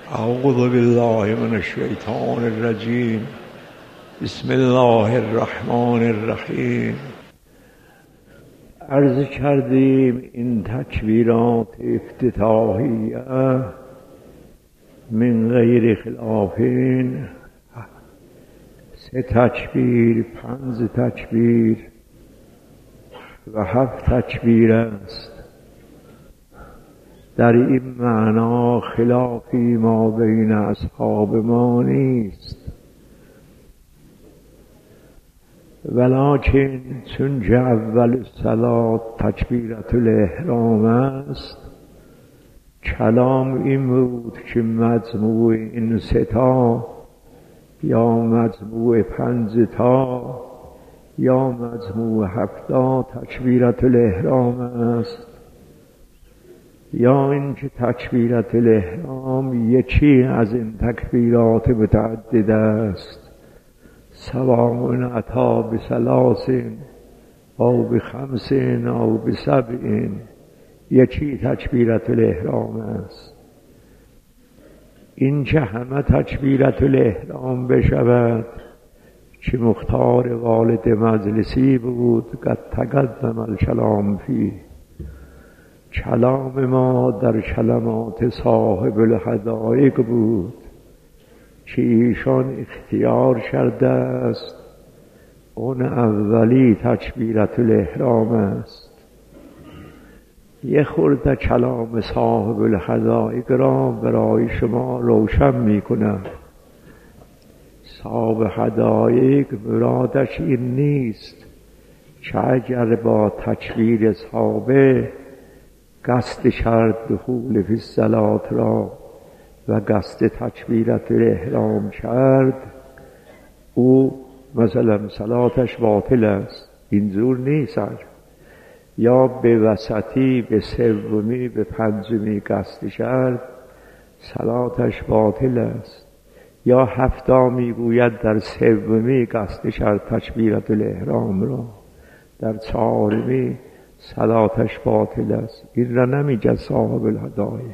اعوذ بالله من الشیطان الرجیم. بسم الله الرحمن الرحیم. عرض کردیم این تکبیرات افتتاحیه من غیر خلافین 3 تکبیر، 5 تکبیر و 7 تکبیر است. در این معنا خلافی ما بین اصحاب ما نیست، ولکن چون که اول صلات تکبیرت الاحرام است، کلام این بود که مجموع این 3 تا یا مجموع 5 تا یا مجموع 7 تا تکبیرت الاحرام است، یا اینکه تکبیرت الاحرام یکی از این تکبیرات متعدد است، سواء اتی بثلاث او ب5 او ب7، یکی تکبیرت الاحرام است. این که همه تکبیرت الاحرام بشود که مختار والد مجلسی بود، قد تقدم الکلام فیه. کلام ما در کلمات صاحب الحدایق بود که ایشان اختیار کرده است اون اولی تکبیرت الاحرام است. یه خورده کلام صاحب الحدایق را برای شما روشن می کنم. صاحب حدایق مرادش این نیست که اگر با تکبیر سابق قصد کرد دخول فی الصلاة را و قصد تکبیرت الاحرام کرد، او مثلا صلاتش باطل است. اینجور نیست. یا به وسطی، به سومی، به 5می قصد کرد، صلاتش باطل است. یا 7 میگوید در 3می قصد کرد تکبیرت الاحرام را، در 4می صلاتش باطل است. این را نمیگه صاحب الحدایق.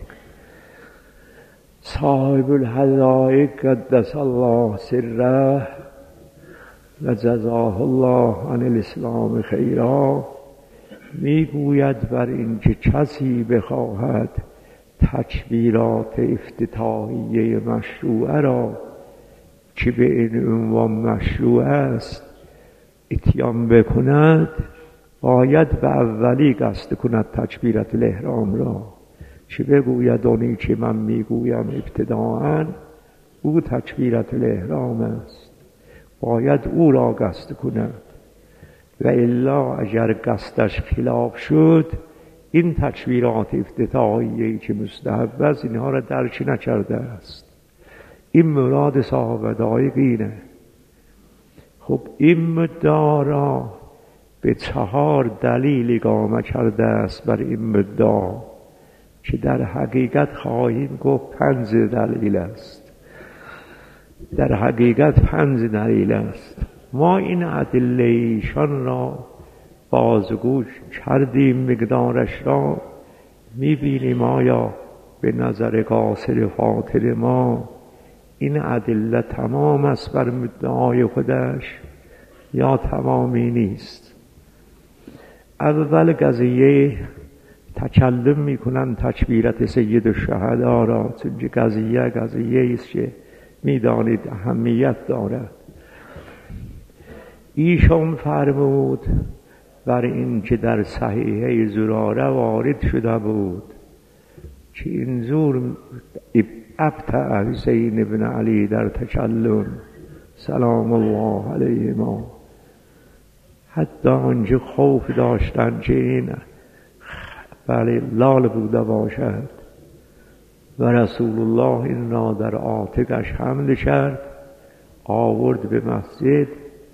صاحب الحدایق قدس الله سره و جزاه الله عن الاسلام خیرا میگوید بر این که کسی بخواهد تکبیرات افتتاحیه مشروعه را که به این عنوان مشروع است اتیان بکند، باید به اولی قصد کند تکبیرت الاحرام را، چه بگوید اونی که من میگویم ابتداءً او تکبیرت الاحرام است، باید او را قصد کند. و الا اگر قصدش خلاف شد، این تکبیرات افتتاحیه‌ای که مستحب است اینها را درک نکرده است. این مراد صاحب حدایق اینه. خب این مدعا را به 4 دلیل اقامه کرده است بر این مدعا که در حقیقت خواهیم گفت 5 دلیل است. در حقیقت 5 دلیل است. ما این ادله ایشان را بازگوش کردیم، مقدارش را میبینیم آیا به نظر قاصر خاطر ما این ادله تمام است بر مدعای خودش یا تمامی نیست. اول قضیه تکلم میکنن تکبیرت سید الشهدا را، چون قضیه است که میدانید اهمیت دارد. ایشان فرمود بر این که در صحیحه زراره وارد شده بود که اینجور ابتع حسین بن علی در تکلم سلام الله علیهما، حتی آنجا خوف داشتن که این لال بوده باشد و رسول الله این را در عاتقش حمل کرد، آورد به مسجد،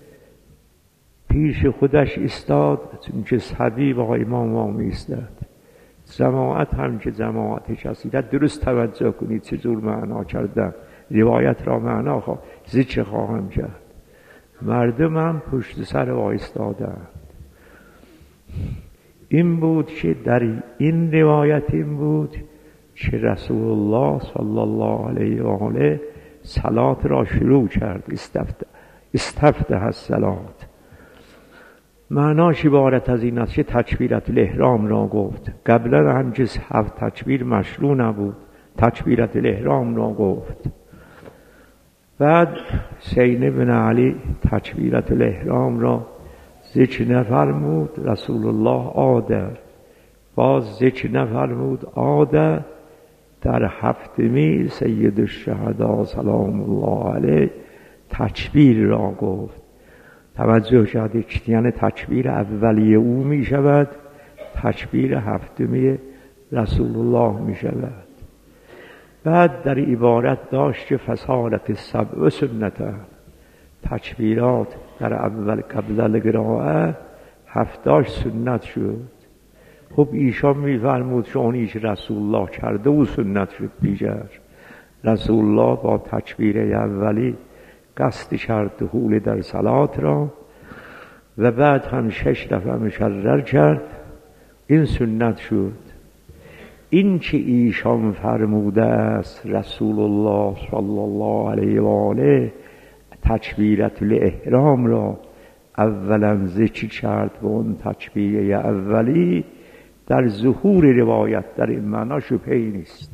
پیش خودش ایستاد، چون که صبی با امام ایستاد. جماعت هم که جماعت کثیرت، درست توجه کنید چجور معنا کردن روایت را. معنا ذکر خواهم کرد. مردم هم پشت سر وایستادند. این بود که در این روایت این بود که رسول الله صلی الله علیه و آله صلات را شروع کرد. استفتح الصلات. معناش عبارت از این است که تکبیرت الاحرام را گفت. قبلا همچنین 7 تکبیر مشروع نبود، تکبیرت الاحرام را گفت. بعد حسین بن علی تکبیرت الاحرام را ذکر نفرمود، رسول الله عاده، باز ذکر نفرمود عاده. در 7می سید الشهدا سلام الله علیه تکبیر را گفت. توجه کردید، یعنی تکبیر اولیه او می شود، تکبیر 7می رسول الله می شود. بعد در عبارت داشت که فصارت السبع سنته، تکبیرات در اول قبل القراءه 7 سنت شد. خب ایشان می‌فرمود که اونی که رسول الله کرده و سنت شد دیگر. رسول الله با تکبیر اولی قصد کرد دخول در صلات را و بعد هم 6 دفعه مکرر کرد، این سنت شد. این که ایشان فرموده است رسول الله صلی الله علیه و آله تکبیرت الاحرام را اولا ذکر کرد و اون تکبیره اولی، در ظهور روایت در این معنا شبهه‌ای نیست.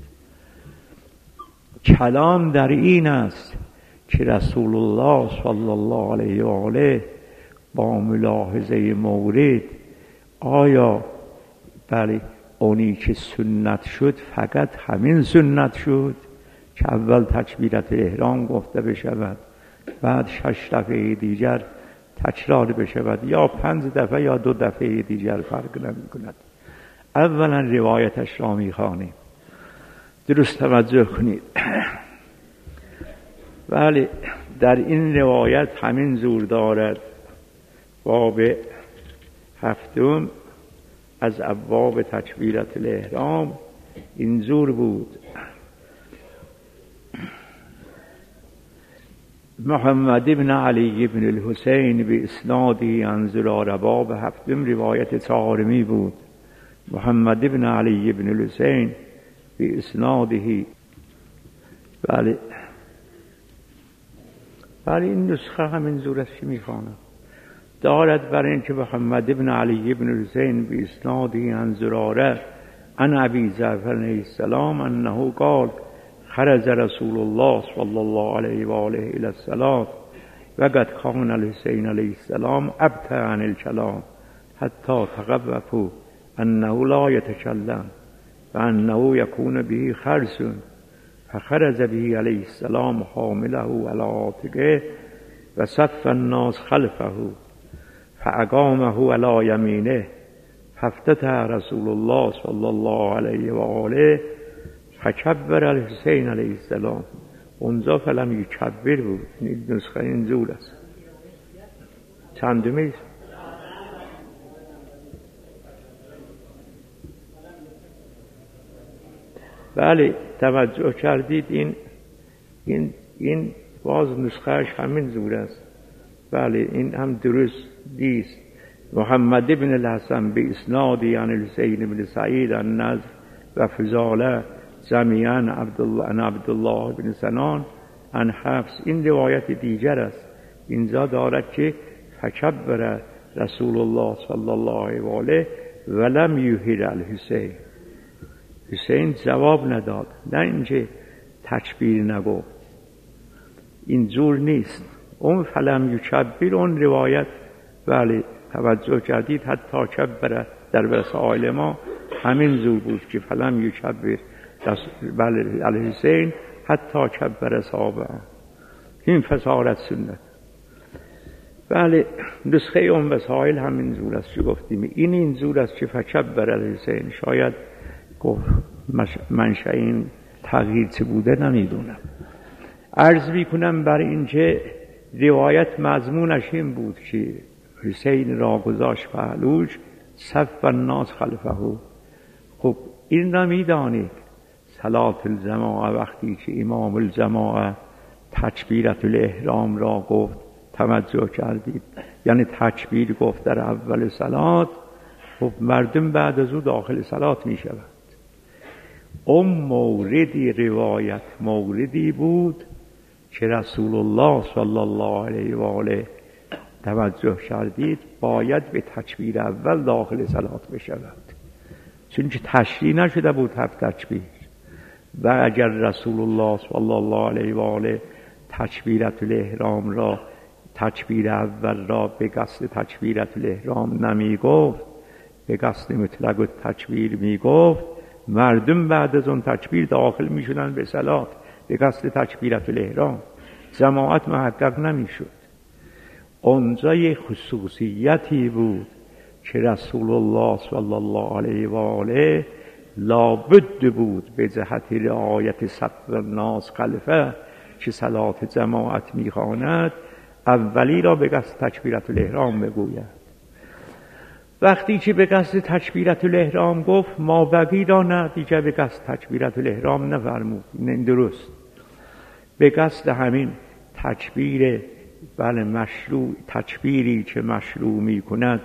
کلام در این است که رسول الله صلی الله علیه و آله با ملاحظه مورد آیا بله اونی که سنت شد فقط همین سنت شد که اول تکبیرت احرام گفته بشود، بعد 6 دفعه دیگر تکرار بشود، یا 5 دفعه یا 2 دفعه دیگر فرق نمی کند. اولا روایتش را می خوانیم، درست توجه کنید. ولی در این روایت همین زور دارد. باب 7 از ابواب تکبیرت الاحرام این زور بود. محمد بن علی بن الحسین به اسنادی عن زرار، باب 7 روایت 4 بود. محمد بن علی بن الحسین به اسنادی، بله این نسخه همین زور است که میخوانم دارد، برای اینکه محمد بن علی بن الحسین به اسنادی عن زراره عن ابی جعفر علیه السلام انه قال خرج رسول الله صلی الله علیه و آله الی الصلاة و قد کان الحسین علیه السلام ابطأ عن الکلام حتی تخوفوا انه لا یتکلم و انه یکون به خرس، فخرج به علیه السلام حامله علی عاتقه و صف الناس خلفه فاقامه علی یمینه فافتتح رسول الله صلی الله علیه و آله فکبر الحسین علیه السلام. اونجا فلم یکبر بود. این نسخه این زور است. چندمی است؟ بله توجه کردید، این باز نسخهش همین زور است. بله این هم درست نیست. محمد بن الحسن به اسنادی عن الحسین بن سعید النضر و فضاله جمیعاً عبدالله بن سنان عن حفص، این روایت دیگر است. اینجا دارد که فکبر رسول الله صلی الله علیه و آله ولم یهر الحسین، حسین جواب نداد، نه اینکه تکبیر نگفت. این جور نیست. اون فلم یکبر اون روایت، بله توجه کردید، حتی کبر در وسائل ما همین زور بود که فلم یکبر بله الحسین حتی کبر صحابه، این فسارت سنت. بله نسخه اون وسائل همین زور است که گفتیم. این زور است که فکبر الحسین. شاید منشأ این تغییر چه بوده نمیدونم. عرض میکنم بر اینکه روایت مضمونش این بود که حسین را گذاشت پهلوش، صف الناس خلفه. خب این را میدانید صلات الجماعه وقتی که امام الجماعه تکبیرت الاحرام را گفت، توجه کردید، یعنی تکبیر گفت در اول صلات، خب مردم بعد از او داخل صلات می شود. اون موردی روایت موردی بود که رسول الله صلی الله علیه و آله توجه کردید باید به تکبیر اول داخل صلات بشود، چون که تشریع نشده بود 7 تکبیر. و اگر رسول الله صلی الله علیه و آله تکبیرت الاحرام را تکبیر اول را به قصد تکبیرت الاحرام نمی گفت، به قصد مطلق تکبیر می گفت، مردم بعد از اون تکبیر داخل می شدن به صلات به قصد تکبیرت الاحرام، جماعت محقق نمی شد. اونجا یک خصوصیتی بود که رسول الله صلی الله علیه و آله لابد بود به جهت رعایت صف الناس خلفه که صلات جماعت میخواند اولی را به قصد تکبیرت الاحرام بگوید. وقتی که به قصد تکبیرت الاحرام گفت ما بقی را نه دیگه به قصد تکبیرت الاحرام نفرمود. این درست به قصد همین تکبیر بله مشروع تکبیری که مشروع می کند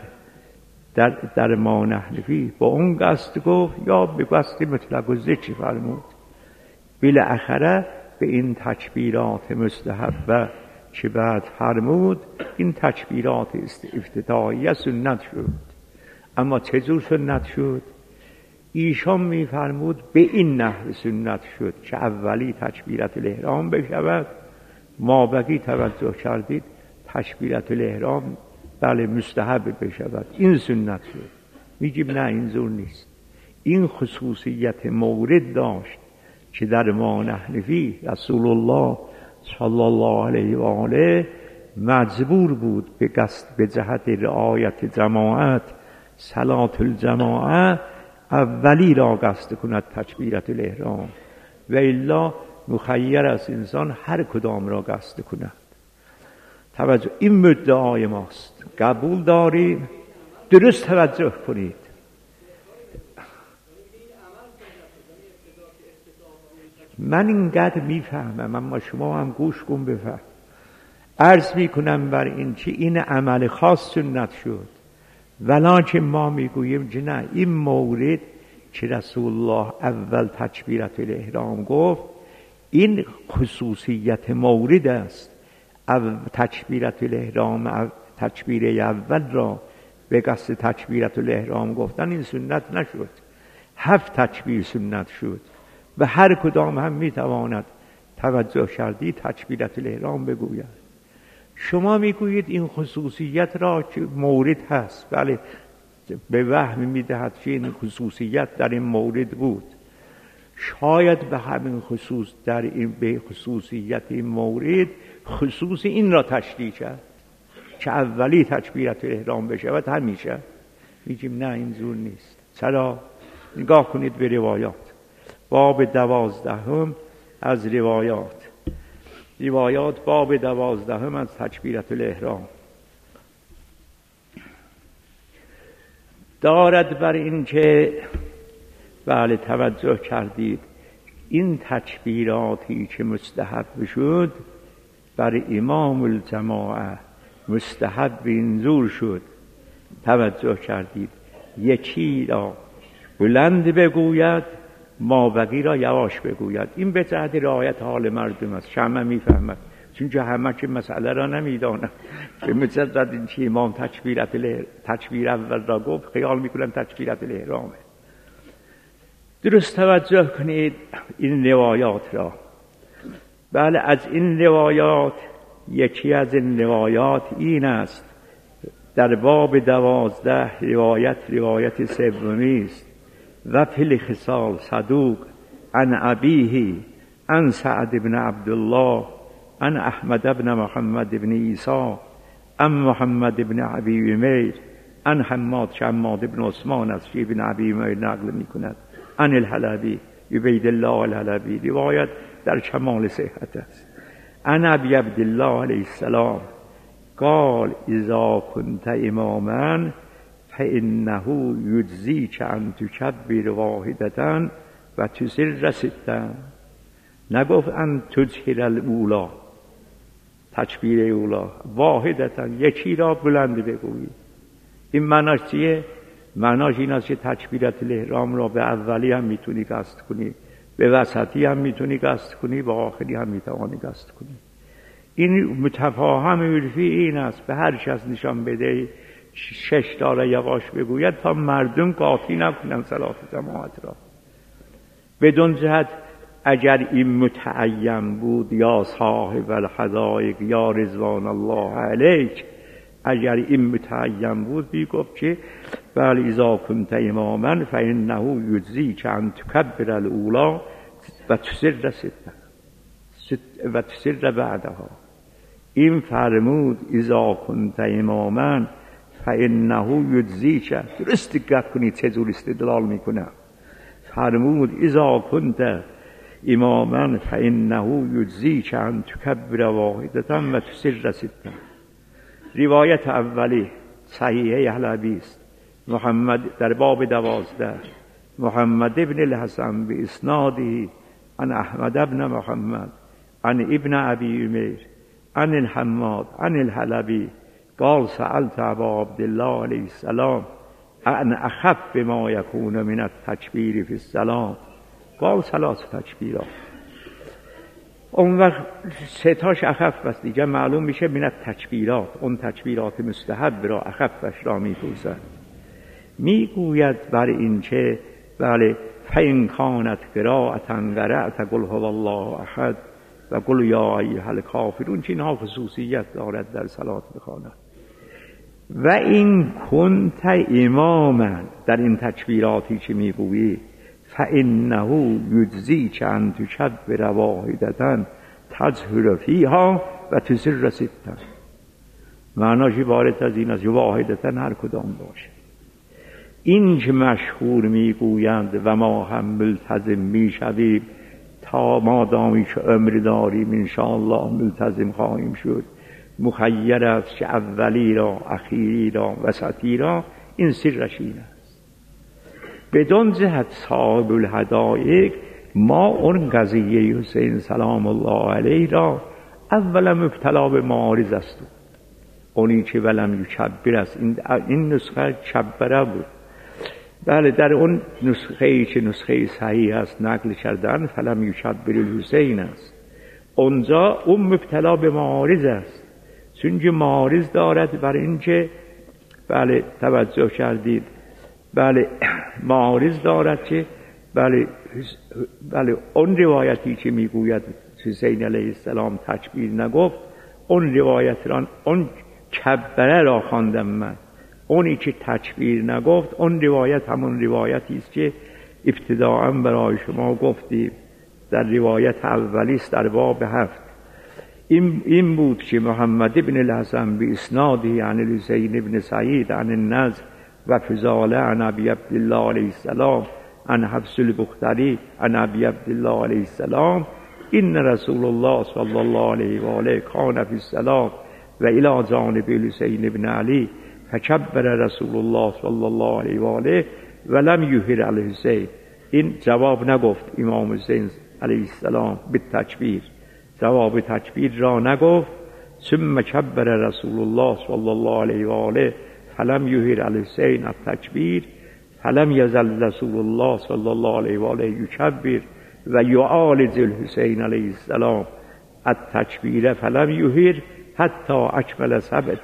در ما نحنفی با اون قصد گفت یا به قصد مطلق و ذکر فرمود. بالاخره به این تکبیرات مستحبه که بعد فرمود این تکبیرات افتتاحیه سنت شد. اما چجور سنت شد؟ ایشان می فرمود به این نحو سنت شد که اولی تکبیرت الاحرام بشود، ما بقی توجه کردید تکبیرت الاحرام بله مستحب بشود، این سنت شد. میگیم نه اینجور نیست، این خصوصیت مورد داشت که در ما نحنفی رسول الله صلی الله علیه و آله مجبور بود به قصد به جهت رعایت جماعت صلات الجماعه اولی را قصد کند تکبیرت الاحرام و الا مخیر است انسان هر کدام را قصد کند. توجه این مدعای ماست، قبول داریم، درست توجه کنید. من اینقدر میفهمم اما شما هم گوش کن بفهم. عرض میکنم بر این که این عمل خاص سنت شد، ولکن ما میگوییم که نه، این مورد که رسول الله اول تکبیرت الاحرام گفت این خصوصیت مورد است. تکبیرت الاحرام تکبیر اول را به قصد تکبیرت الاحرام گفتن این سنت نشد، 7 تکبیر سنت شد و هر کدام هم میتواند توجه کردی تکبیرت الاحرام بگوید. شما میگویید این خصوصیت را که مورد هست، بله به وهم میدهد که این خصوصیت در این مورد بود، شاید به همین خصوص در این به خصوصیت این مورد خصوص این را تشریح کرد که اولی تکبیرت الاحرام بشود همیشه. میگیم نه اینجور نیست. چرا؟ نگاه کنید به روایات، باب 12 از روایات باب 12 از تکبیرت الاحرام دارد بر این که بله توجه کردید این تکبیراتی که مستحب شد بر امام الجماعه مستحب اینجور شد، توجه کردید یکی را بلند بگوید ما بقی را یواش بگوید. این به جهت رعایت حال مردم است، شمع میفهمد، چون که همه که مسئله را نمیدانند. به مجرد این که امام تکبیر اول را گفت خیال میکنن تکبیرت الاحرامه. درست توجه کنید این روایات را. بله از این روایات یکی از این روایات این است، در باب 12 روایت سومی است. و فی الخصال صدوق عن ابیه عن سعد بن عبدالله عن احمد بن محمد بن عیسی عن محمد بن ابی امیر عن حماد بن عثمان از شیخ بن ابی امیر نقل می کند عن الحلبی عبید الله الحلبی. روایت در کمال صحت است. عن ابی عبدالله علیه السلام قال اذا كنت اماما فانه یجزیک ان تکبر واحدة و تسر 6. نگفت ان تجهر الاولی تکبیر اولا، واحدة یکی را بلند بگویی. این معناش چیه؟ معناش این است که تکبیرت الاحرام را به اولی هم میتونی قصد کنی، به وسطی هم میتونی قصد کنی، به آخری هم میتوانی قصد کنی. این متفاهم عرفی این است به هر کس نشان بده 6 داره یواش بگوید تا مردم قاطی نکنن صلات جماعت را. بدون جهت اگر این متعین بود یا صاحب الحدایق یا رضوان الله علیک، اگر این متعین بود بیگفت که بل اذا کنت اماما فانه یجزیک ان تکبر الاولی و تسر بعدها. این فرمود اذا کنت اماما فانه یجزیک، درست دقت کنید چه جور استدلال میکنه. فرمود اذا کنت اماما فانه یجزیک ان تکبر واحدة و تسر ستا. روایت اولی صحیحه حلبی است، محمد در باب 12 محمد ابن الحسن به اسناده عن احمد ابن محمد عن ابن ابی عمیر عن الحماد عن الحلبی قال سألت ابا عبدالله علیه السلام عن اخف ما یکون من التکبیر فی الصلاة قال 3 تکبیرات. اون وقت 3 تاش اخف است دیگه، معلوم میشه من التکبیرات، اون تکبیرات مستحب را اخفش را میپوزد. میگوید بر این که بله فإن کانت قراءة قرأت قل هو الله احد و قل یا ایها الکافرون، که اینها خصوصیت دارد در صلات بخواند. و این کنت اماما، در این تکبیراتی که میگویی فإنه یجزیک ان تکبر واحدة تجهر فیها و تسر ستا. معناش عبارت از این است واحدة هر کدام باشه. این که مشهور میگویند و ما هم ملتزم میشویم تا ما دامی که عمر داریم انشاءالله ملتزم خواهیم شد، مخیر است که اولی را، اخیری را، وسطی را، این سرش این است. بدون جهت صاحب الحدایق ما اون قضیه حسین سلام الله علیه را اولا مبتلا به معارض است، اونی که ولم یکبر است. این نسخه کبره بود. بله در اون نسخه‌ای که نسخه صحیح است نقل کردن فلم یکبر الحسین است، اونجا اون مبتلا به معارض است، چون معارض دارد بر این که بله توجه کردید، بله معارض دارد که بله اون روایتی که میگوید حسین علیه السلام تکبیر نگفت، اون روایت را، اون کبره را خواندم من. اونی که تکبیر نگفت اون روایت همون روایتی است که ابتداءً برای شما گفتیم در روایت اولی است در باب 7. این بود که محمد ابن الحسن به اسناده عن الحسین ابن سعید عن النضر و فضاله عن ابی عبدالله علیه السلام عن حفص البختری عن ابی عبدالله علیه السلام این رسول الله صلی الله علیه و آله کان فی الصلاة و الی جانب الحسین ابن علی فکبر رسول الله صلی الله علیه و آله و لم یهر الحسین. این جواب نگفت امام حسین علیه السلام به تکبیر، جواب تکبیر را نگفت. ثم کبر رسول الله صلی الله علیه و آله فلم یهر الحسین التکبیر فلم یزل رسول الله صلی الله علیه و آله یکبر و یعالج الحسین علیه السلام التکبیر فلم یهر حتی اکمل 7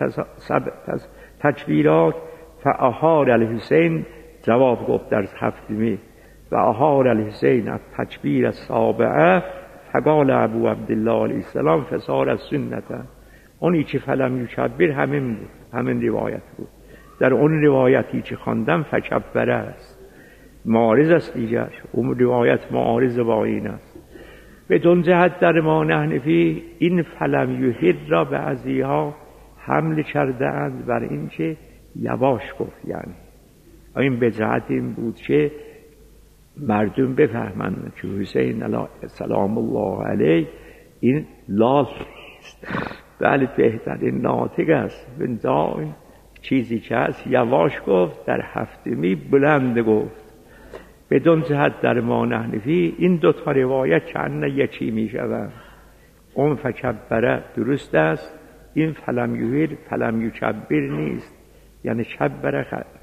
تکبیرات فاهار الحسین، جواب گفت در 7می و اهار الحسین التکبیر السابعه فقال ابو عبدالله علیه السلام فصار السنة. اونی که فلم یکبر همین بود، همین روایت بود. در اون روایتی که خواندم فکبره است، معارض است دیگر، اون روایت معارض با این است. بدون جهت در ما نحنفی این فلم یهر را بعضیها حمل کرده اند بر این که یواش گفت، یعنی این به جهت این بود که مردم بفهمند که حسین سلام الله علیه این لال است، بله بهترین ناطق است. بنابراین چیزی که هست یواش گفت، در 7می بلند گفت. بدون جهت در ما نحنفی این 2 روایت چند یکی می شوند. اون فکبره درست است، این فلم یهر فلم یکبر نیست، یعنی کبره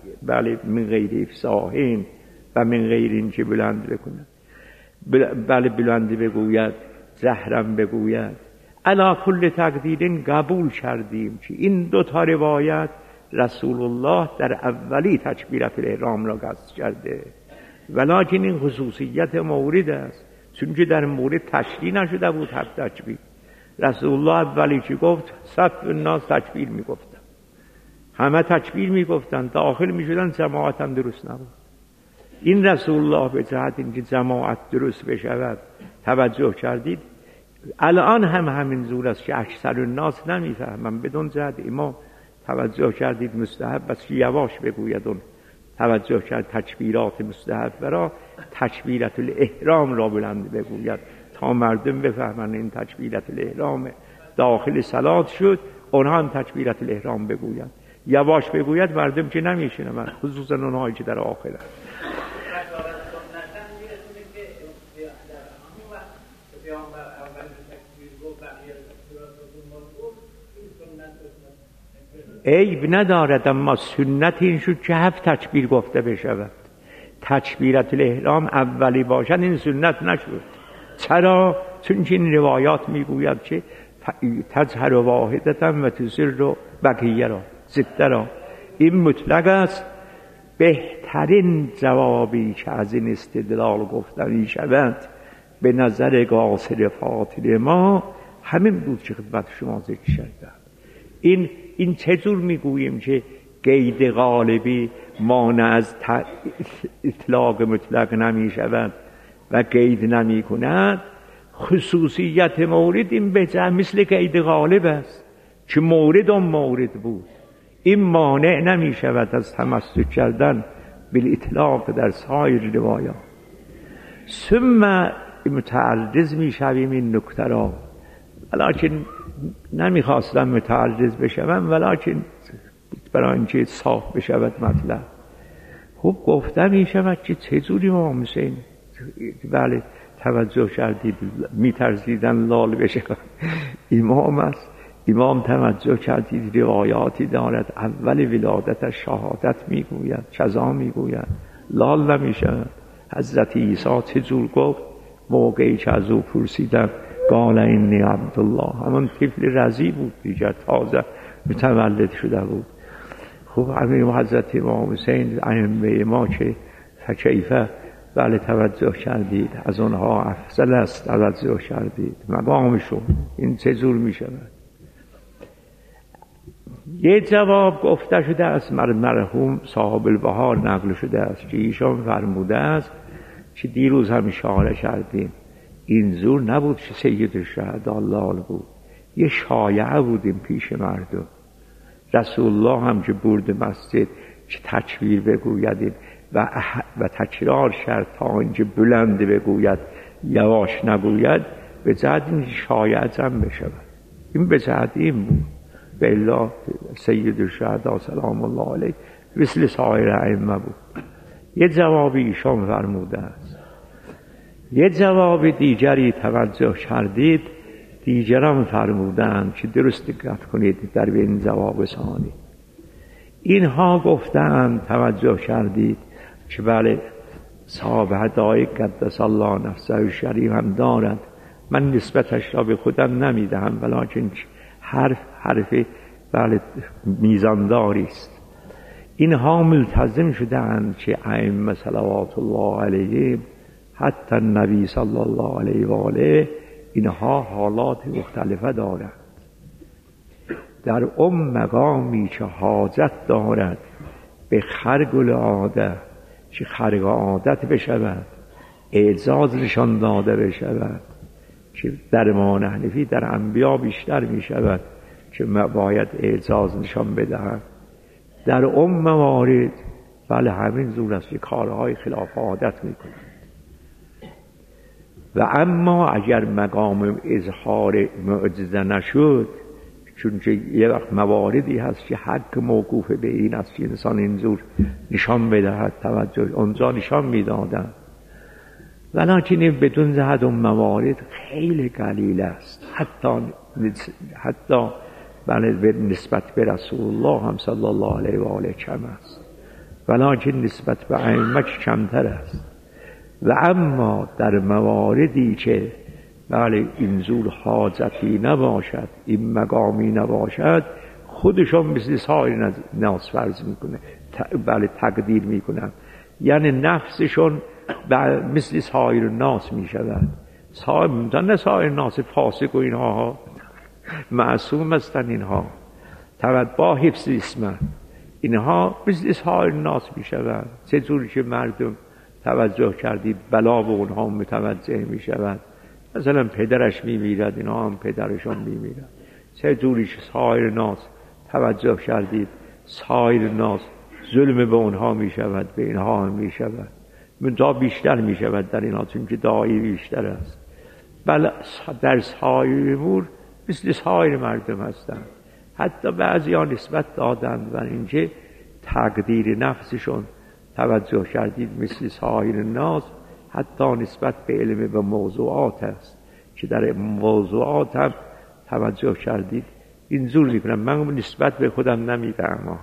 بله من غیر افصاحین و من غیر این که بلند بکنه، بله بلند بگوید، زهرم بگوید. علا کل تقدیرین قبول کردیم که این دو تا روایت رسول الله در اولی تکبیرت الاحرام را قصد کرده، ولکن این خصوصیت مورد است، چون که در مورد تشریح نشده بود هفت تکبیر. رسول الله اولی که گفت صف الناس تکبیر میگفتن، همه تکبیر میگفتن، داخل میشدن، جماعت هم درست نبود. این رسول الله به جهت اینکه جماعت درست بشود توجه کردید. الان هم همین زور است که اکثر الناس نمیفهمن، بدون جهت امام توجه کردید مستحب است که یواش بگوید، اون توجه کرد تکبیرات مستحب را، تکبیرت الاحرام را بلند بگوید تا مردم بفهمن این تکبیرت الاحرام داخل صلات شد، اونها هم تکبیرت الاحرام بگوید. یواش بگوید مردم که نمیشنون، خصوصا اونهایی که در آخر است. عیب ندارد، اما سنت این شد که هفت تکبیر گفته بشود. تکبیرت الاحرام اولی باشد، این سنت نشد. چرا؟ چون این روایات میگوید که تظهر واحدتا و تسر بقیه را سته را. این مطلق است. بهترین جوابی که از این استدلال گفتنی شود به نظر قاصر فاطر ما همین بود که خدمت شما ذکر کردم. این چطور میگوییم که قید غالبی مانع از اطلاق مطلق نمی شود و قید نمی کند؟ خصوصیت مورد این بهتر مثل قید غالب است که مورد بود. این مانع نمی شود از تمسک کردن بالاطلاق در سایر روایات. ثم متعرض می شویم این نکته را، ولیکن نمیخواستم متعرض بشوم، ولیکن برای اینکه صاف بشود مطلب. خب گفتم می شود که چجوری امام حسین بله توجه کردید میترسیدن لال بشود، امام است، امام توجه کردید روایاتی دارد اول ولادتش شهادت میگوید، کذا میگوید، لال نمیشود. حضرت عیسی چجور گفت موقعی که از او پرسیدم قال اینی عبدالله، همون طفل رضی بود دیگر، تازه متولد شده بود. خب همین حضرت امام حسین ائمه ما که فکیفه بله توجه کردید، از اونها افضل است توجه کردید مقامشون. این چجور می شود؟ یه جواب گفته شده است، مرحوم صاحب البهار نقل شده است که ایشان فرموده است که دیروز هم اشاره کردیم، این زور نبود که سید الشهدا لال بود، یه شایعه بودیم پیش مردم. رسول الله هم که برد مسجد که تکبیر بگویدیم و تکرار شد تا اینکه بلند بگوید یواش نگوید، به جهت این شایعه جمع بشود. این به جهت این بود. بالله سید الشهدا سلام الله علیه مثل سایر ائمه بود. یه جوابی ایشان فرموده است. یه جواب دیگری توجه کردید، دیگران فرمودند که درست دقت کنید در این جواب ثانی. اینها گفتند توجه کردید که بله صاحب هدایق قدس الله نفسه شریف هم دارد، من نسبتش را به خودم نمیدهم، ولیکن حرف بله میزانداری است. اینها ملتزم شدند که ائمه صلوات الله علیهم حتی نبی صلی الله علیه و آله اینها حالات مختلفه دارند. در مقامی که حاجت دارد به خرق العاده، که خرق عادت بشود، اعجاز نشان داده بشود، که درمان حنفی در انبیا بیشتر می شود که باید اعجاز نشان بدهد. در موارد بله همین زور است که کارهای خلاف عادت می کنند. و اما اگر مقام اظهار معجزه نشد، چون که یه وقت مواردی هست که حق موقوف به این است که انسان اینجور نشان بدهد، توجه اونجا نشان میدادن، ولیکن بدون جهت اون موارد خیلی قلیل است. حتی بله نسبت به رسول الله هم صلی الله علیه و آله کم است. ولکن نسبت به ائمه کمتر است. و اما در مواردی که بله این زور حاجتی نباشد، این مقامی نباشد، خودشون مثل سایر ناس فرض میکنه، بله تقدیر میکنن، یعنی نفسشون مثل سایر ناس میشود. نه سایر ناس فاسق و اینها معصوم هستن، اینها با حفظ اسم اینها مثل سایر ناس میشود. چه جوری که مردم توجه کردید بلا به اونها متوجه میشود، مثلا پدرش میمیرد اینا هم پدرشون میمیرد. چه جوری که سایر ناس توجه کردید سایر ناس ظلم به اونها میشود، به اینها هم میشود، منتها بیشتر میشود در اینها چون که داعی بیشتر است. بله در سایر امور مثل سایر مردم هستند. حتی بعضی ها نسبت دادند و اینکه تقدیر نفسشون توجه کردید مثل سایر ناس، حتی نسبت به علم به موضوعات است که در موضوعات هم توجه کردید اینجور میکنم. من نسبت به خودم نمیدم.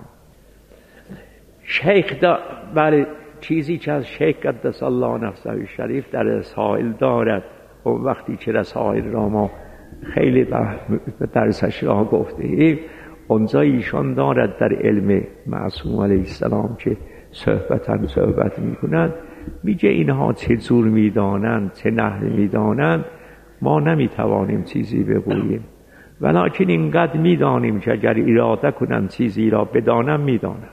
شیخ بله چیزی که از شیخ قدس الله نفسه شریف در رسائل دارد، و وقتی که رسائل را ما خیلی درسش را گفته ایم، اونجا ایشان دارد در علم معصوم علیه السلام که صحبت میکنند، میگه اینها چه جور میدانند، چه نحوی میدانند، ما نمیتوانیم چیزی بگوییم، ولکن اینقدر میدانیم که اگر اراده کنند چیزی را بدانم میدانم.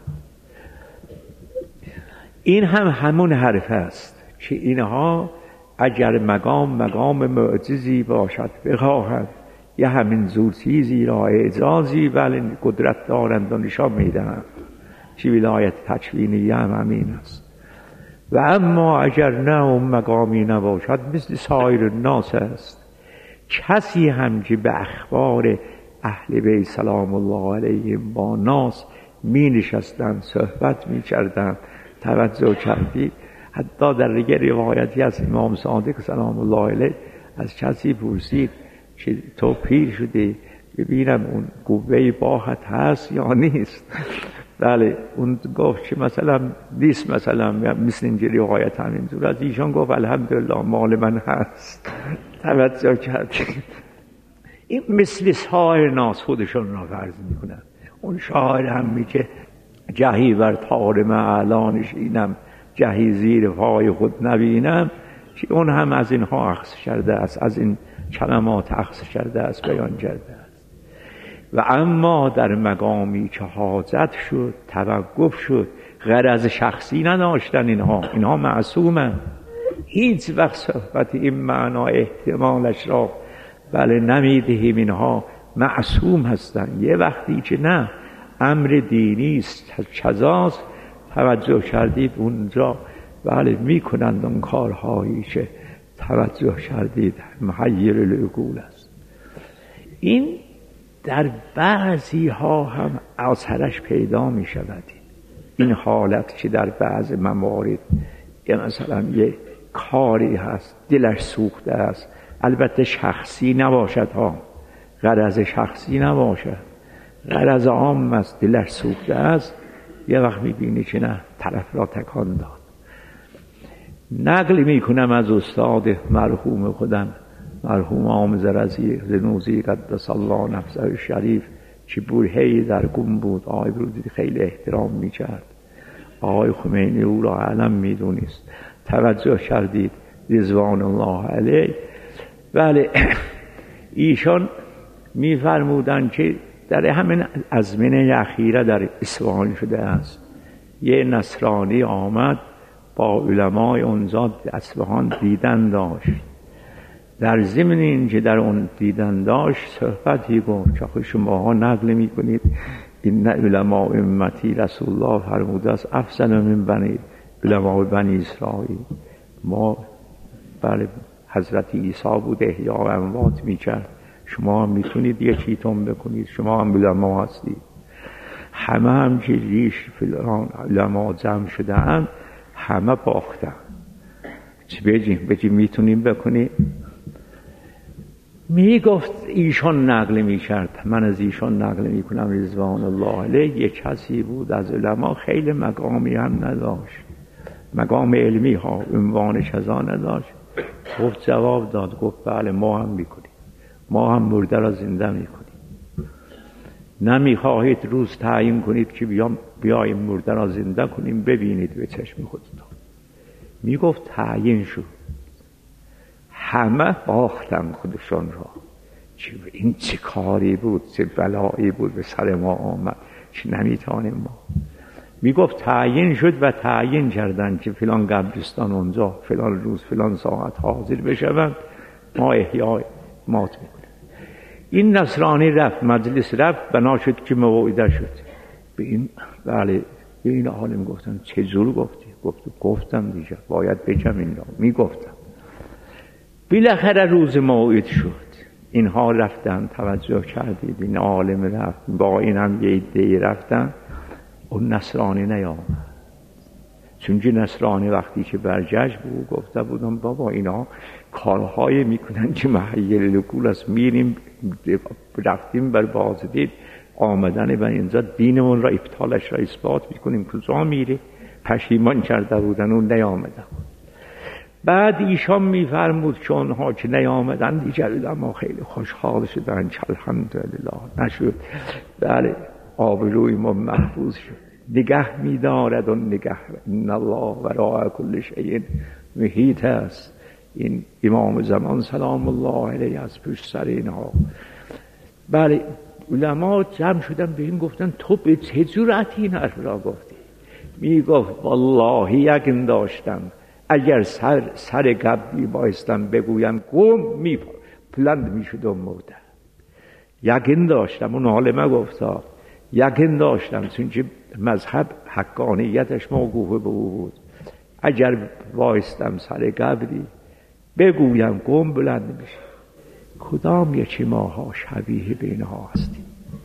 این هم همون حرف است که اینها اگر مقام معجزی باشد بخواهند یا همین زور چیزی را اعجازی ولی قدرت دارند و نشان میدهند که ولایت تکوینی هم همین است. و اما اگر نه اون مقامی نباشد مثل سایر الناس است. کسی هم که به اخبار اهل بیت سلام الله علیهم با ناس می نشستند صحبت می کردند، توجه کردید حتی در روایتی از امام صادق سلام الله علیه از کسی پرسید که تو پیر شدی ببینم اون قوه باحت هست یا نیست. بله اون گفت که مثلا نیست، مثلا مثل این روایت همینجور از ایشان گفت الحمدلله مال من هست. توجه کردید این مثل سایر ناس خودشون را فرض میکنن. اون شاعر هم میگه جهی بر طارم اعلا نشینم، جهی زیر پای خود نبینم، که اون هم از اینها اخذ کرده است، از این کلمات اخذ کرده است، بیان کرده است. و اما در مقامی که حاجت شد، توقف شد، غرض شخصی نداشتن اینها معصومن، هیچ وقت صحبت این معنا احتمالش را بله نمیدهیم، اینها معصوم هستن. یه وقتی که نه امر دینی است، کذاست، توجه کردید اونجا بله میکنند اون کارهایی که توجه کردید محیر العقول است. این در بعضی ها هم اثرش پیدا می شود. این حالت که در بعض موارد مثلا یه کاری هست دلش سوخته است، البته شخصی نباشد ها، غرض شخصی نباشد، غرض عام است، دلش سوخته است، یه وقت میبینی که نه طرف را تکان داد. نقل میکنم از استاد مرحوم خودم، مرحوم آموز رضی زنوزی قدس الله نفسه شریف، که برهی در قم بود، آقای برودی خیلی احترام میکرد، آقای خمینی او را علم میدونست، توجه کردید رضوان الله علیه. بله ایشان میفرمودن که در همین ازمنه اخیره در اصفهان شده است، یه نصرانی آمد با علمای اونجا اصفهان دیدن داشت. در ضمن این که در اون دیدن داشت صحبتی گفت که شما ها نقل میکنید این علماء امتی رسول الله فرموده است افضل من بنی علماء بنی اسرائیل. ما بله حضرت عیسی بود احیا اموات میکرد، شما هم میتونید یکیتون بکنید، شما هم علما هستید. همه هم که ریش فلان علما جمع شده هم همه باختن. چی بگیم میتونیم بکنیم؟ میگفت ایشان نقل میکرد، من از ایشان نقل میکنم رضوان الله علیه. یک کسی بود از علما، خیلی مقامی هم نداشت، مقام علمی ها، عنوانش از آن نداشت. گفت جواب داد، گفت بله ما هم میکنیم، ما هم مرده را زنده میکنیم. نمیخواهید روز تعیین کنید که بیایم مرده را زنده کنیم ببینید به چشم خودتون. میگفت تعیین شد، همه باختن خودشون را. این چه کاری بود، چه بلایی بود به سر ما آمد، چه نمیتانیم ما. میگفت تعیین شد و تعیین کردن که فلان قبرستان اونجا فلان روز فلان ساعت حاضر بشوند، ما احیای مات میکنیم. این نصرانی رفت، مجلس رفت، بنا شد که موعده شد. به این عالم گفتن چه جور گفتی؟ گفتم دیگه باید بگم این را. میگفتم بالاخره روز موعد شد، اینها رفتن، توجه کردید این عالم رفت، با این هم یه عده رفتن، اون نصرانی نیامد. چون نصرانی وقتی که برگشت بود گفته بودم بابا اینا کارهای میکنن که محیل لکول است، میریم رفتیم بر بازدید، آمدن به اینجا دینمون را ابطالش را اثبات میکنیم، کجا میره؟ پشیمان کرده بودن اون نیامده. بعد ایشان میفرمود که اونها که نیامدن دیگر اما خیلی خوشحال شدن که الحمدلله نشد، بله آبروی ما محفوظ شد. نگه می‌دارد و نگه، ان الله وراء کل شیء محیط است. این امام زمان سلام الله علیه از پشت سر اینها. بله علما جمع شدن به این گفتن تو به چه جرأتی این حرف را گفتی؟ میگفت والله یقین داشتم اگر سر قبلی بایستم بگویم گم پلند میشد و مرده. یقین داشتم، اون عالمه گفتا یقین داشتم، چون مذهب حقانیتش موقوف به او بود. اگر وایستم سر قبری بگویم گم بلند میشه. کدام یکی ماها شبیه به اینها هستیم؟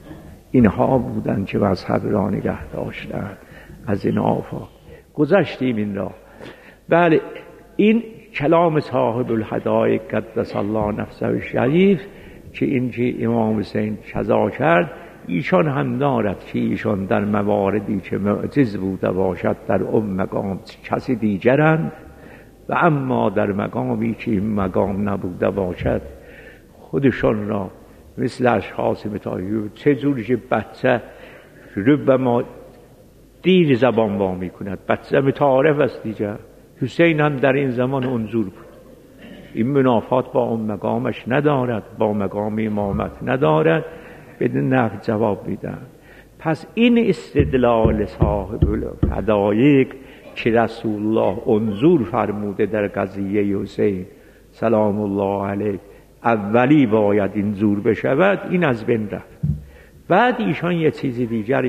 اینها بودن که مذهب را نگه داشتن از این آفات. گذشتیم این را. بله این کلام صاحب الحدائق قدس الله نفسه الشریف که اینجا امام حسین قضا کرد، ایشان هم دارد که ایشان در مواردی که معجز بوده باشد در اون مقام کسی دیگرند، و اما در مقامی که این مقام نبوده باشد خودشان را مثل اشخاص متعارف. چه جوری که بچه ربما دیر زبان وا میکند، بچه متعارف است دیگه. حسین هم در این زمان اونجور بود، این منافات با اون مقامش ندارد، با مقام امامت ندارد، بدون نقد جواب میدن. پس این استدلال صاحب الحدائق که رسول الله انظور فرموده در قضیه حسین سلام الله علیه اولی باید این زور بشود، این از بین رفت. بعد ایشان یه چیز دیگری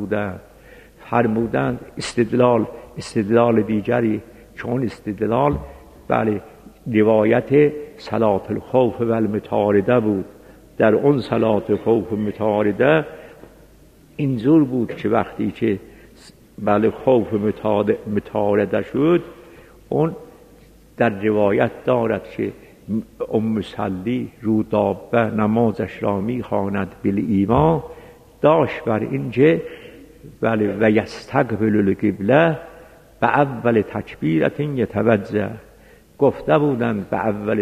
فرمودند استدلال دیگری، چون استدلال بله روایت صلات الخوف و المتارده بود. در اون صلات خوف و متارده اینجور بود که وقتی که بله خوف متارده شد، اون در روایت دارد که ام سلی رو دابه نمازش را میخواند بالایما، داشت بر اینجا بله و یستقبل القبله به اول تکبیرت یتوجه. گفته بودند به اول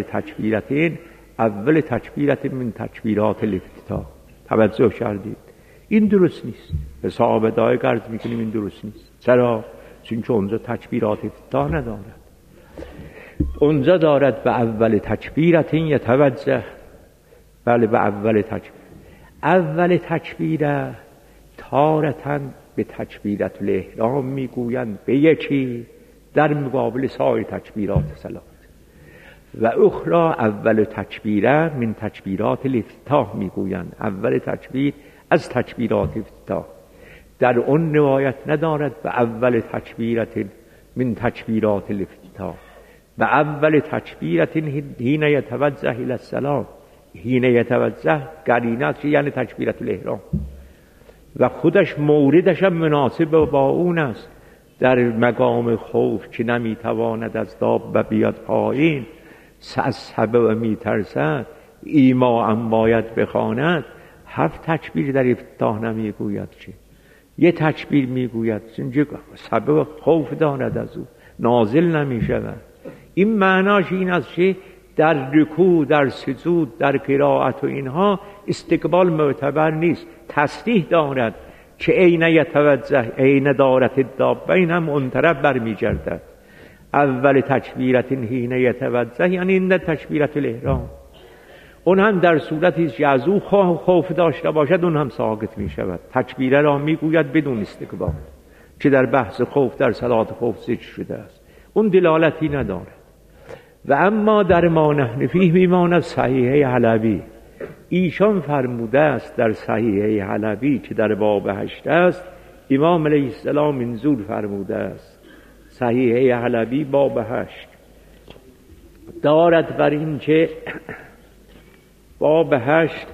تکبیرت من تکبیرات الافتتاح. توجه کردید؟ این درست نیست. به صحابه دایق عرض میکنیم این درست نیست. چرا؟ چون که اونجا تکبیرات افتتاح ندارد، اونجا دارد به اول تکبیرت یتوجه. بله به اول تکبیره تارتن به تکبیرت الاحرام میگویند به یکی در مقابل سایر تکبیرات صلات، و اخرى اول تکبیره من تکبیرات الافتتاح میگویند اول تکبیر از تکبیرات افتتاح. در اون روایت ندارد به اول تکبیرت من تکبیرات الافتتاح، به اول تکبیرت حین یتوجه الی الصلاة. حین یتوجه قرینه یعنی تکبیرت الاحرام، و خودش موردش هم مناسب با اون است. در مقام خوف که نمیتواند از دابه بیاد پایین، از سبب میترسد، ایما هم باید بخواند 7 تکبیر در افتتاح نمیگوید که یه تکبیر میگوید چون سبب خوف دارد از او نازل نمیشود. این معناش این است که در رکوع، در سجود، در قرائت و اینها استقبال معتبر نیست. تصریح دارد که عین یتوجه عین دارت الدابه، این هم اون طرف برمیگردد. اول تکبیرت حین یتوجه یعنی این تکبیرت الاحرام، اون هم در صورتی که از او خوف داشته باشد اون هم ساقط می شود. تکبیره را می گوید بدون استقبال که در بحث خوف در صلات خوف ذکر شده است، اون دلالتی ندارد. و اما در ما نحن فیه میماند صحیحه حلبی. ایشان فرموده است در صحیحه حلبی که در باب 8 است، امام علیه السلام اینجور فرموده است. صحیحه حلبی باب 8 دارد بر این که باب 8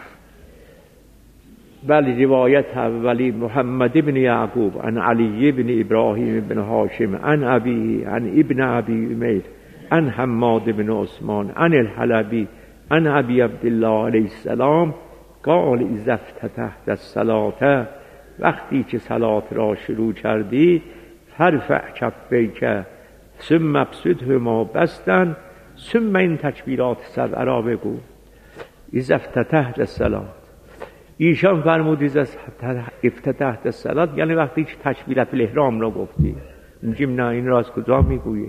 بل روایت اولی محمد بن یعقوب عن علی بن ابراهیم بن هاشم عن ابی عن ابن ابی امیر عن حماد بن عثمان عن الحلبی عن ابی عبدالله علیه السلام قال اذا افتتحت الصلاة، وقتی که صلات را شروع کردی، فرفع کفیک ثم ابسطهما بسطا، ثم این تکبیرات 7 را بگو. اذا افتتحت الصلاة، ایشان فرمود اذا افتتحت الصلاة یعنی وقتی که تکبیرت الاحرام را گفتی. میگیم نه، این را از کجا میگویی؟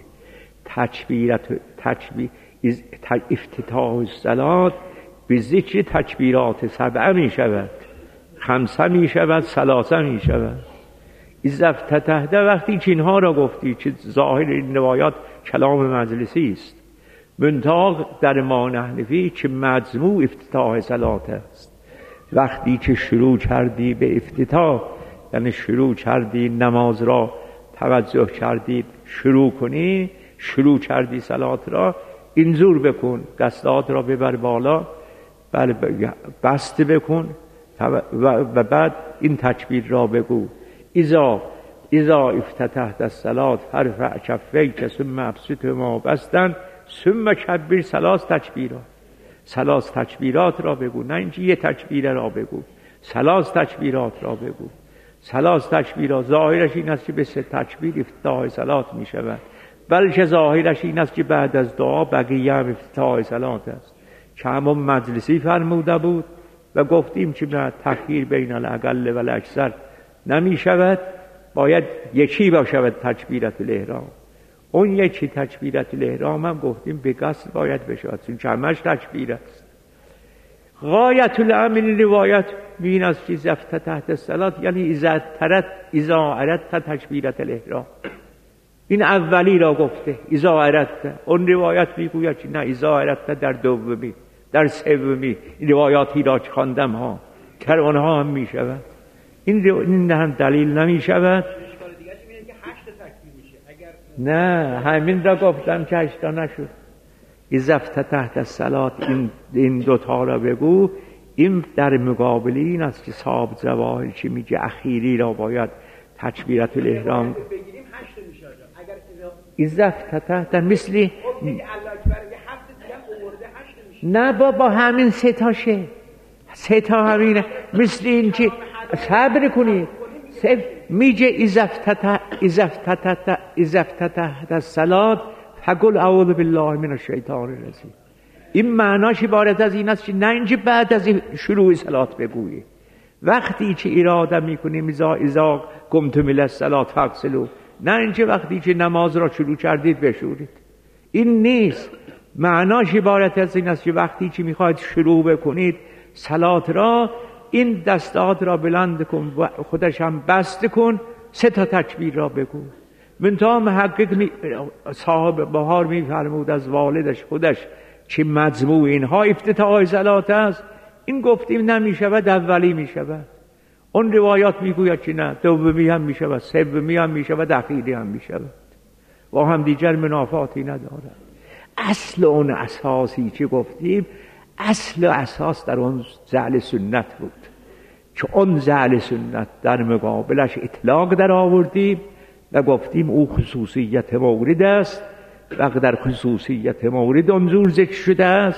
افتتاح الصلاة به ذکر تکبیرات 7 می شود، 5 می شود، 3 می شود. اذا افتتحت وقتی که اینها را گفتی، که ظاهر این روایات کلام مجلسی است، منطق در ما نحن فیه که مجموع افتتاح صلات است. وقتی که شروع کردی به افتتاح یعنی شروع کردی نماز را توجه کردی شروع کنی، شروع کردی صلات را، اینجور بکن، دستات را ببر بالا، بسته بکن و بعد این تکبیر را بگو. اذا افتتحت الصلاة فرفع کفیک ثم ابسطهما بسطا ثم کبر 3 تکبیرات. 3 تکبیرات را بگو، نه اینکه یه تکبیره را بگو، 3 تکبیرات را بگو. 3 تکبیرات ظاهرش این است که به 3 تکبیر افتتاح صلات می شود، بلکه ظاهرش این است که بعد از دعا بقیه هم افتتاح صلات است که همون مجلسی فرموده بود و گفتیم که تخییر بین الاقل و الاکثر نمی شود، باید یکی باشد تکبیرت الاحرام. اون یکی تکبیرت الاحرام هم گفتیم به قصد باید بشود، چون همش تکبیر است. غایت الامر روایت این است که افتتحت الصلاة یعنی اذا اردت تکبیرت الاحرام، این اولی را گفته اذا اردت. اون روایت میگوید که نه، اذا اردت در دومی، در سومی. این روایاتی را خواندم ها که آنها هم میشود، این هم دلیل نمیشود. نه، همین را گفتم که 8 نشد. اذا افتتحت الصلاة این 2 را بگو. این در مقابل این است که صاحب جواهر چی میگه اخیری را باید تکبیرت الاحرام بگیریم 8 میشه. اگر اذا افتتحت مثلی نه بابا، همین 3 تاشه، 3 تا همینه. مثل این که صبر کنید، میگه اذا افتتحت الصلاة فقل اعوذ بالله من الشیطان الرجیم. این معناش عبارت از این است که نه اینکه بعد از شروع صلات بگویی، وقتی که اراده میکنیم اذا قمتم الی الصلاة فاغسلوا، نه اینکه وقتی که نماز را شروع کردید بشورید. این نیست. معناش عبارت از این است که وقتی که میخواید شروع بکنید صلات را، این دستات را بلند کن و خودش هم بسته کن، 3 تکبیر را بگو. منتها محقق صاحب بهار میفرمود از والدش خودش که مجموع اینها افتتاح صلات است. این گفتیم نمیشود، اولی میشود. اون روایات میگوید که نه، دومی هم میشود، سومی هم میشود، اخیری هم میشود و هم دیگر منافاتی ندارد. اصل اون اساسی که گفتیم، اصل اساس در اون جعل سنت بود که اون جعل سنت در مقابلش اطلاق در آوردیم و گفتیم او خصوصیت مورد است و در خصوصیت مورد اونجور ذکر شده است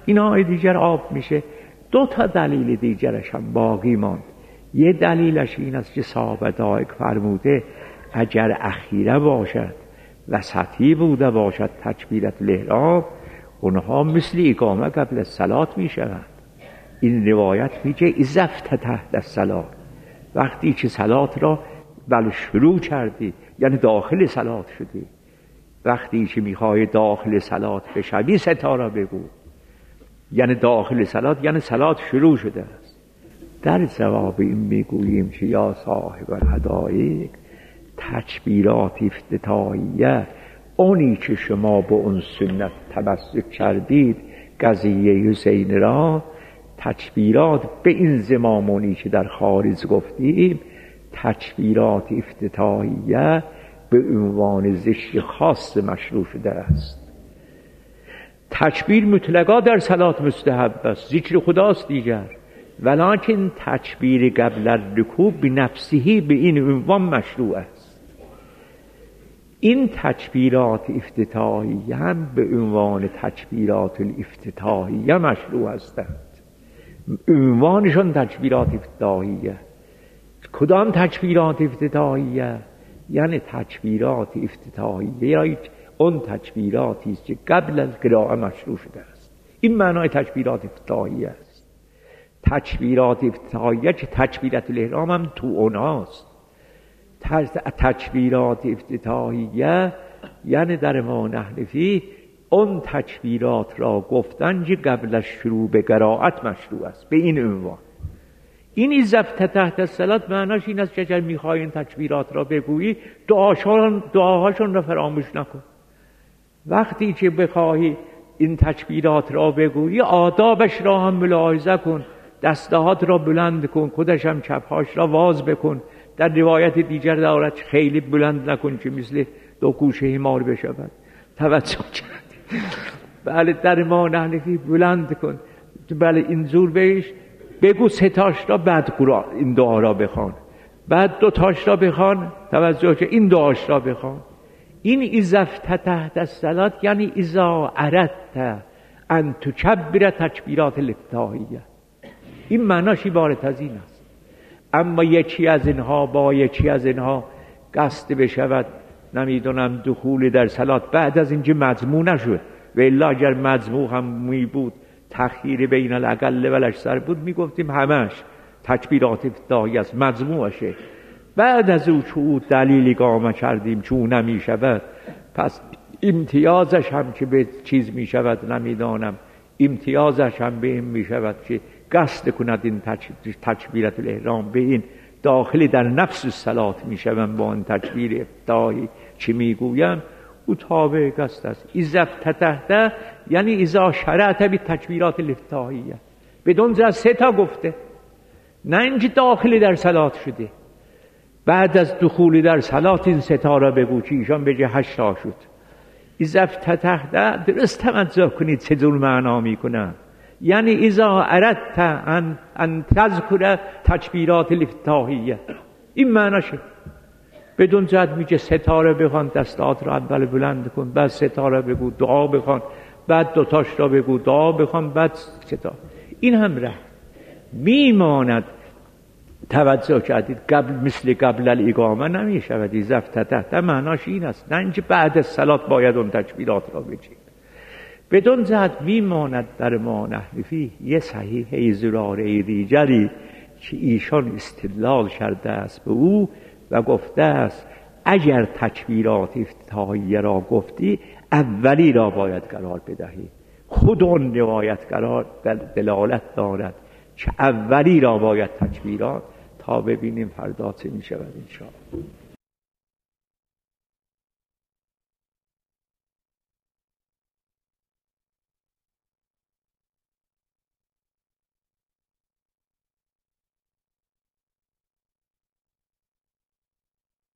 اینهای دیگر آب میشه. 2 دلیل دیگرش هم باقی ماند. یه دلیلش این است که صاحب دایق فرموده اگر اخیره باشد وسطی بوده باشد تکبیرت الاحرام، اونها مثل اقامه قبل الصلات میشوند. این روایت میگه اذا افتتحت الصلاه، وقتی که صلات را شروع کردی یعنی داخل صلات شدی. وقتی که میخوای داخل صلات بشوی ستاره بگو، یعنی داخل صلات یعنی صلات شروع شده است. در جواب این میگوییم که یا صاحب الحدایق، تکبیرات افتتاحیه اونی که شما به اون سنت تمسک کردید قضیه حسین را، تکبیرات به این زمامونی که در خارج گفتیم تکبیرات افتتاحیه به عنوان ذکر خاص مشروع شده است. تکبیر مطلقا در صلات مستحب است، ذکر خداست دیگر، ولکن تکبیر قبل الرکوع بنفسه به این عنوان مشروع است. این تکبیرات افتتاحیه هم به عنوان تکبیرات الافتتاحیه مشروع هستند. عنوانشون تکبیرات افتتاحیه. کدام تکبیرات افتتاحیه؟ یعنی تکبیرات افتتاحیه اون تکبیراتی است که قبل از قرائه مشروع شده است. این معنای تکبیرات افتتاحیه است. تکبیرات افتتاحیه که تکبیرت الاحرام هم تو اوناست. تکبیرات افتتاحیه یعنی در ما نحنفی اون تکبیرات را گفتن که قبل از شروع به قرائت مشروع است، به این عنوان. این اذا افتتحت الصلاة معناش این است که اگر میخوای این تکبیرات را بگویی دعاهاشون را فراموش نکن. وقتی که بخواهی این تکبیرات را بگویی آدابش را هم ملاحظه کن، دستهات را بلند کن، خودش هم چپهاش را واز بکن. در روایت دیگر دارد خیلی بلند نکن که مثل 2 گوشه مار بشود. توجه کردی؟ بله در ما نحنفی بلند کن. بله اینجور بهش بگو 3 تاش را، بعد قرآن این دعا را بخوان، بعد 2 تاش را بخوان، توجه که این دعاش را بخوان. این اذا افتتحت الصلاة یعنی اذا اردت ان تکبر تکبیرات الافتتاحیه. این معناش عبارت از این است. اما یکی از اینها با یکی از اینها قصد بشود نمیدونم دخول در صلات بعد از اینکه مجموع نشد، و الا اگر مجموع هم می بود تخییر بین الاقل و الاکثر بود میگفتیم همش تکبیرات افتتاحیه است، مجموعشه. بعد از او چون دلیلی اقامه کردیم چون نمی شود، پس امتیازش هم که به چیز می شود نمیدانم، امتیازش هم به این می شود که قصد کند این تکبیرت الاحرام به این داخلی در نفس الصلات می شود با این تکبیر افتتاحی چی می گویم او تابع قصد است. اذا افتتحت یعنی اذا شرعت بی تکبیرات الافتتاحیه، بدون از 3 تا گفته، نه اینکه داخلی در صلات شده بعد از دخول در صلات این 3 تا را بگو که ایشان بگه 8 تا شد. اذا افتتحت درست توجه کنید چطور معنا میکنن. یعنی اذا اردت ان تذکر تکبیرات الافتتاحیه، این معناشه. بدون جد میگه 3 تا را بخوان، دستات را اول بلند کن، بعد 3 تا را بگو دعا بخوان، بعد 2 تاش را بگو دعا بخوان، بعد 3 تا. این هم رفت میماند. توجه کردید مثل قبل الاقامه نمی شود. اذا افتتحت معناش این است، نه اینکه بعد از صلات باید اون تکبیرات را بگید. بدون جهت میماند در ما نحنفی یه صحیحه زراره دیگری که ایشان استدلال کرده است به او و گفته است اگر تکبیرات افتتاحیه را گفتی اولی را باید قرار بدهی. خود اون روایت قرار دلالت دارد که اولی را باید تکبیرات، تا ببینیم فردا چه می شود انشاءالله.